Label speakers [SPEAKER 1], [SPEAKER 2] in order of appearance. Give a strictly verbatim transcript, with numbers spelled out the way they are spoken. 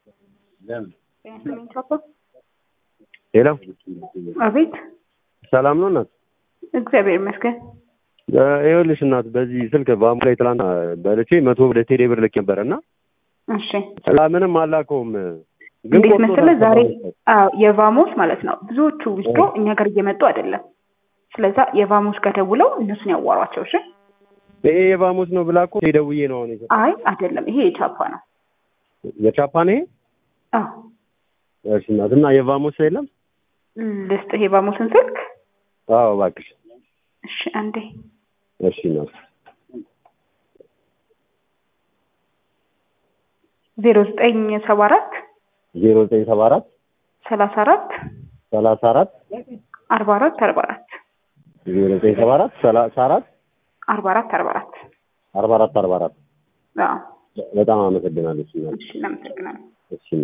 [SPEAKER 1] ሄሎ
[SPEAKER 2] አቤት።
[SPEAKER 1] ሰላም ነው እናት?
[SPEAKER 2] እግዚአብሔር ይመስገን።
[SPEAKER 1] ይኸውልሽ እናት በዚህ ስልክ ባሙ ላይ ትላንት በልቼ መቶ ወደ ቴሌ ብር ልክ ነበርና
[SPEAKER 2] እሺ
[SPEAKER 1] ምንም አላከውም። ግን
[SPEAKER 2] እንዴት መሰለህ ዛሬ አዎ የቫሞስ ማለት ነው ብዙዎቹ ውስጥ እኛ ጋር እየመጡ አይደለም። ስለዛ የቫሞስ ጋር ደውለው እነሱን ያዋሯቸው። እሺ
[SPEAKER 1] ይሄ የቫሞስ ነው ብላ እኮ ደውዬ ነው አሁን።
[SPEAKER 2] አይ አይደለም፣ ይሄ የቻፓ ነው።
[SPEAKER 1] የቻፓ ነው ይሄ?
[SPEAKER 2] አዎ
[SPEAKER 1] እሺ እናት እና የቫሞስ የለም?
[SPEAKER 2] ልስጥህ የቫሞስን ስልክ?
[SPEAKER 1] አዎ እባክሽ።
[SPEAKER 2] እሺ አንዴ።
[SPEAKER 1] እሺ እናት
[SPEAKER 2] ዜሮ ዘጠኝ ሰባ አራት
[SPEAKER 1] ዜሮ ዘጠኝ ሰባ አራት
[SPEAKER 2] ሰላሳ አራት
[SPEAKER 1] ሰላሳ አራት
[SPEAKER 2] አርባ አራት አርባ አራት
[SPEAKER 1] ዜሮ ዘጠኝ ሰባ አራት ሰላሳ አራት
[SPEAKER 2] አርባ አራት አርባ አራት
[SPEAKER 1] አርባ አራት አርባ አራት
[SPEAKER 2] አዎ
[SPEAKER 1] በጣም አመሰግናለሁ።
[SPEAKER 2] እሺ እናመሰግናለን።
[SPEAKER 1] እሺ